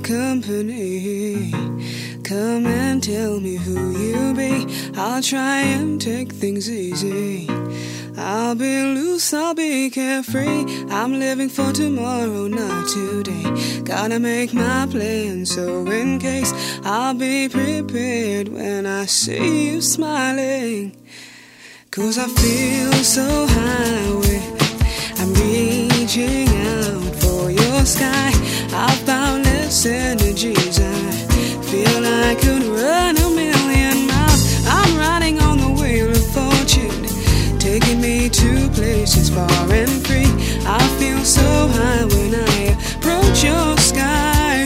company. Come and tell me who you be. I'll try and take things easy. I'll be loose, I'll be carefree. I'm living for tomorrow, not today. Gotta make my plan, so in case I'll be prepared when I see you smiling. 'Cause I feel so high I'm reaching out for your sky. I've boundless energies. I feel I could run a million miles. I'm riding on the wheel of fortune, taking me to places far and free. I feel so high when I approach your sky.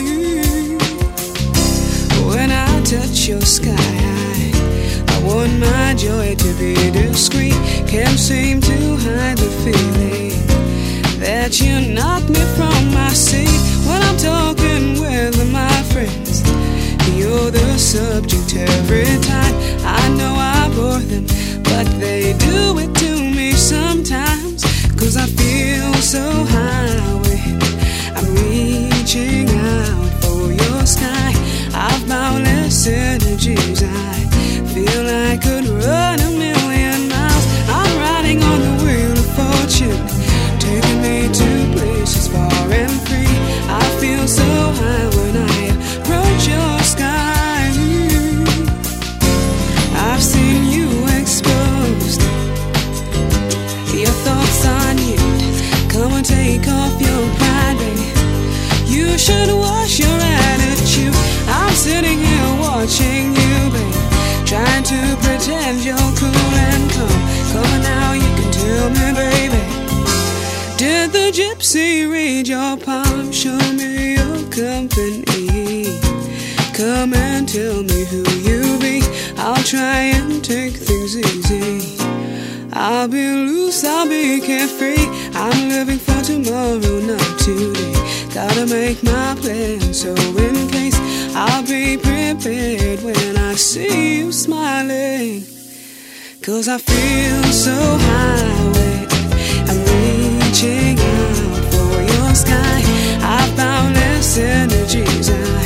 When I touch your sky, I want my joy to be discreet. Can't seem to hide the feeling that you knock me from my seat. When I'm talking with my friends, you're the subject every time. I know I bore them, but they do it to me sometimes. 'Cause I feel so high I'm reaching out for your sky. I've boundless energies. I feel I could run a million miles. I'm riding on the wheel of fortune, taking me to places far and free. I feel so high when I approach your sky. I've seen you exposed, your thoughts on you. Come and take off your pride, baby. You should wash your attitude. I'm sitting here watching you, baby, trying to pretend you're cool and calm. Come on now, you can tell me, baby, did the gypsy read your palm? Show me your company. Come and tell me who you be. I'll try and take things easy. I'll be loose, I'll be carefree. I'm living for tomorrow, not today. Gotta make my plan, so in case I'll be prepared when I see you smiling. 'Cause I feel so high I'm reaching out for your sky. I've boundless energies.